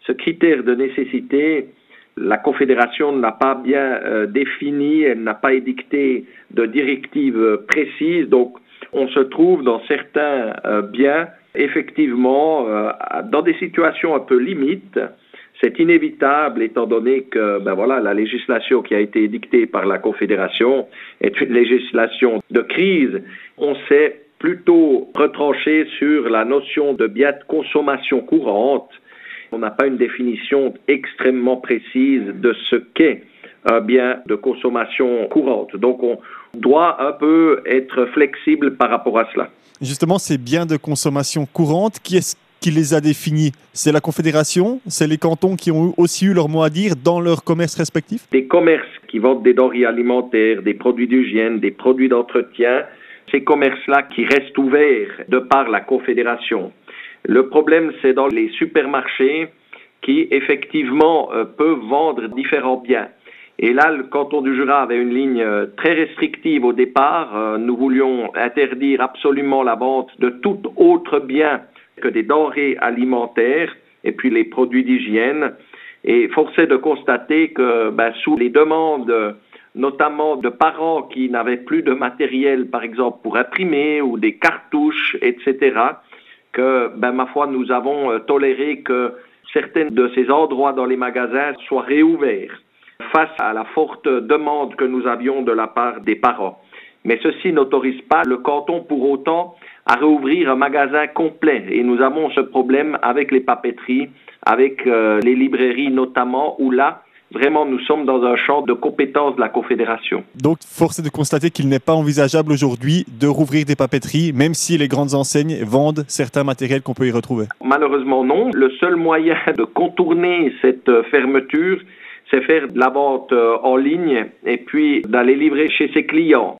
Ce critère de nécessité, la Confédération n'a pas bien défini, elle n'a pas édicté de directive précise, donc on se trouve dans certains biens, effectivement, dans des situations un peu limites. C'est inévitable étant donné que la législation qui a été édictée par la Confédération est une législation de crise. On s'est plutôt retranché sur la notion de bien de consommation courante. On n'a pas une définition extrêmement précise de ce qu'est un bien de consommation courante. Donc on doit un peu être flexible par rapport à cela. Justement, ces biens de consommation courante, qui est-ce qui les a définis? C'est la Confédération? C'est les cantons qui ont aussi eu leur mot à dire dans leurs commerces respectifs? Des commerces qui vendent des denrées alimentaires, des produits d'hygiène, des produits d'entretien, ces commerces-là qui restent ouverts de par la Confédération. Le problème, c'est dans les supermarchés qui, effectivement, peuvent vendre différents biens. Et là, le canton du Jura avait une ligne très restrictive au départ. Nous voulions interdire absolument la vente de tout autre bien que des denrées alimentaires et puis les produits d'hygiène. Et force est de constater que sous les demandes, notamment de parents qui n'avaient plus de matériel, par exemple, pour imprimer ou des cartouches, etc., que, ma foi, nous avons toléré que certains de ces endroits dans les magasins soient réouverts face à la forte demande que nous avions de la part des parents. Mais ceci n'autorise pas le canton pour autant à réouvrir un magasin complet. Et nous avons ce problème avec les papeteries, avec les librairies notamment, où là, vraiment, nous sommes dans un champ de compétences de la Confédération. Donc, force est de constater qu'il n'est pas envisageable aujourd'hui de rouvrir des papeteries, même si les grandes enseignes vendent certains matériels qu'on peut y retrouver. Malheureusement, non. Le seul moyen de contourner cette fermeture, c'est faire de la vente en ligne et puis d'aller livrer chez ses clients.